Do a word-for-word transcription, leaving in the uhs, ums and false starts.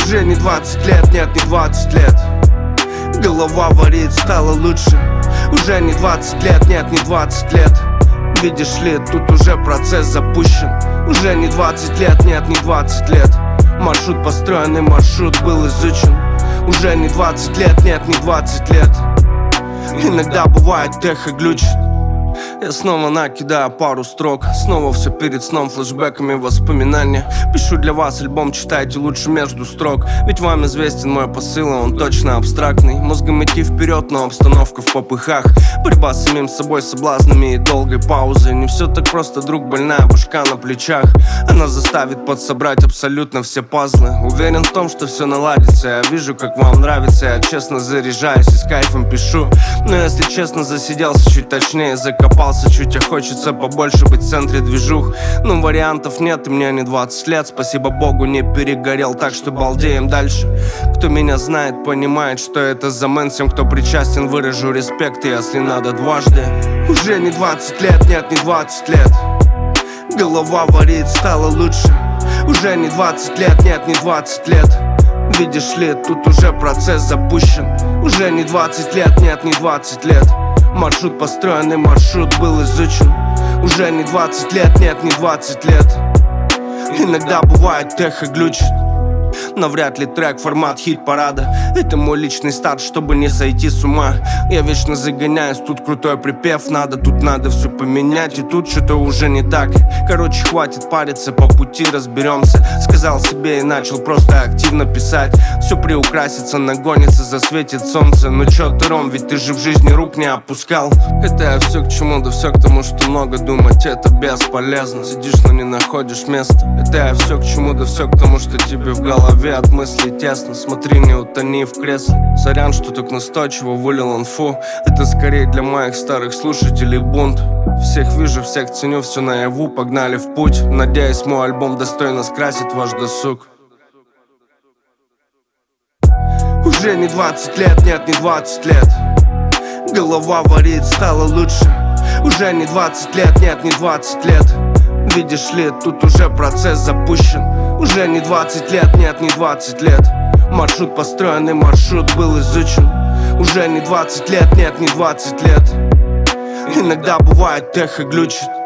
Уже не двадцать лет, нет, не двадцать лет. Голова варит, стало лучше. Уже не двадцать лет, нет, не двадцать лет. Видишь ли, тут уже процесс запущен. Уже не двадцать лет, нет, не двадцать лет. Маршрут построенный, маршрут был изучен. Уже не двадцать лет, нет, не двадцать лет. Иногда бывает эхо глючит. Я снова накидаю пару строк. Снова все перед сном, флешбэками воспоминания. Пишу для вас альбом, читайте лучше между строк. Ведь вам известен мой посыл, он точно абстрактный. Мозгом идти вперед, но обстановка в попыхах. Борьба с самим собой, соблазнами и долгой паузой. Не все так просто, друг, больная башка на плечах. Она заставит подсобрать абсолютно все пазлы. Уверен в том, что все наладится. Я вижу, как вам нравится. Я честно заряжаюсь и с кайфом пишу. Но если честно, засиделся чуть точнее, закопался чуть, а хочется побольше быть в центре движух. Но вариантов нет, и мне не двадцать лет. Спасибо Богу, не перегорел, так что балдеем дальше. Кто меня знает, понимает, что это за мэн. Всем, кто причастен, выражу респект, если надо дважды. Уже не двадцать лет, нет, не двадцать лет. Голова варит, стало лучше. Уже не двадцать лет, нет, не двадцать лет. Видишь ли, тут уже процесс запущен. Уже не двадцать лет, нет, не двадцать лет. Маршрут построенный, маршрут был изучен. Уже не двадцать лет, нет, не двадцать лет. Иногда бывает эхо глючит. Навряд ли трек формат хит-парада. Это мой личный старт, чтобы не сойти с ума. Я вечно загоняюсь, тут крутой припев надо. Тут надо все поменять, и тут что-то уже не так. Короче, хватит париться, по пути разберемся. Сказал себе и начал просто активно писать. Все приукрасится, нагонится, засветит солнце. Ну чё ты, Ром, ведь ты же в жизни рук не опускал. Это я все к чему, да все к тому, что много думать это бесполезно. Сидишь, но не находишь места. Это я все к чему, да все к тому, что тебе в голове от мыслей тесно. Смотри, не утони в кресле. Сорян, что так настойчиво вылил инфу. Это скорее для моих старых слушателей бунт. Всех вижу, всех ценю, все наяву. Погнали в путь. Надеюсь, мой альбом достойно скрасит ваш досуг. Уже не двадцать лет, нет, не двадцать лет. Голова варит, стало лучше. Уже не двадцать лет, нет, не двадцать лет. Видишь ли, тут уже процесс запущен. Уже не двадцать лет, нет, не двадцать лет. Маршрут построенный, маршрут был изучен. Уже не двадцать лет, нет, не двадцать лет. Иногда бывает эхо глючит.